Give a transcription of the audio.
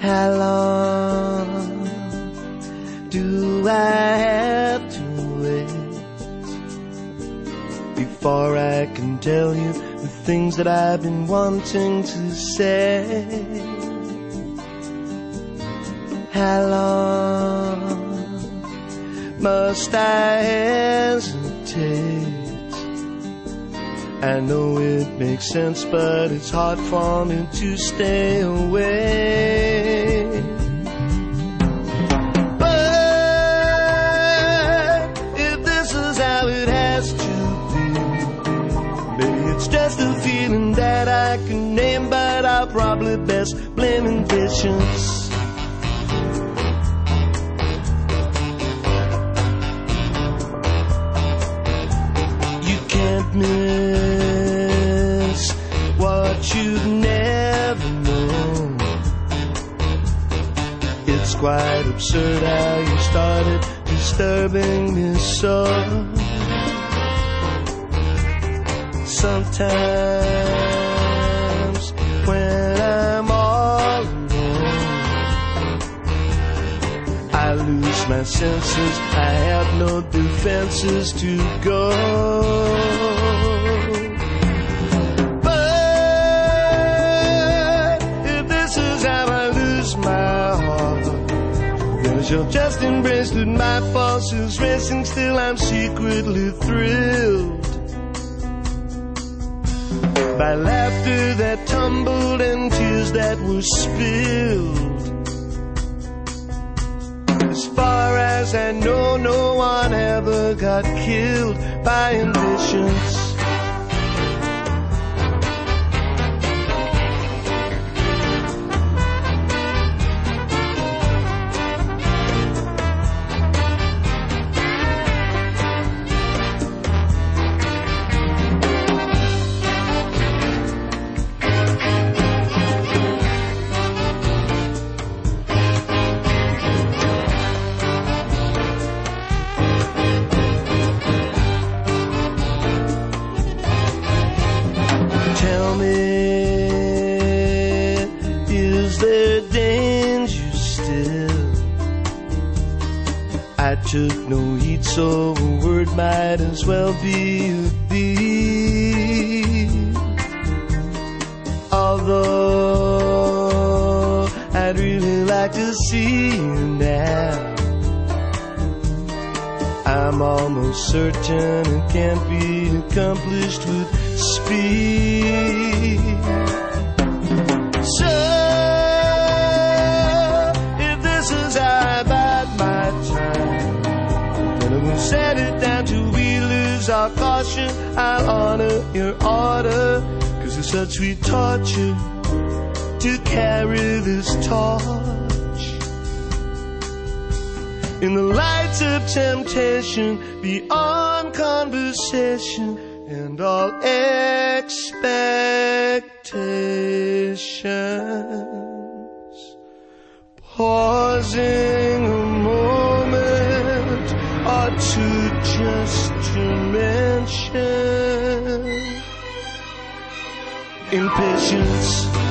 How long do I have to wait before I can tell you the things that I've been wanting to say? How long must I hesitate? I know it makes sense, but it's hard for me to stay away. But if this is how it has to be, maybe it's just a feeling that I can name, but I'll probably best blame impatience. Miss what you've never known. It's quite absurd how you started disturbing me so. Sometimes when I'm all alone, I lose my senses. I have no defenses to go. You'll just embrace that my pulse is racing. Still I'm secretly thrilled by laughter that tumbled and tears that were spilled. As far as I know, no one ever got killed by impatience. Tell me, is there danger still? I took no heed, so a word might as well be a deed. Although I'd really like to see you now, I'm almost certain it can't be accomplished with speed. So, if this is how I bide my time, then I will set it down till we lose our caution. I'll honor your order, 'cause it's such sweet torture to carry this torch. In the light of temptation, beyond conversation and all expectations, pausing a moment or two just to mention impatience.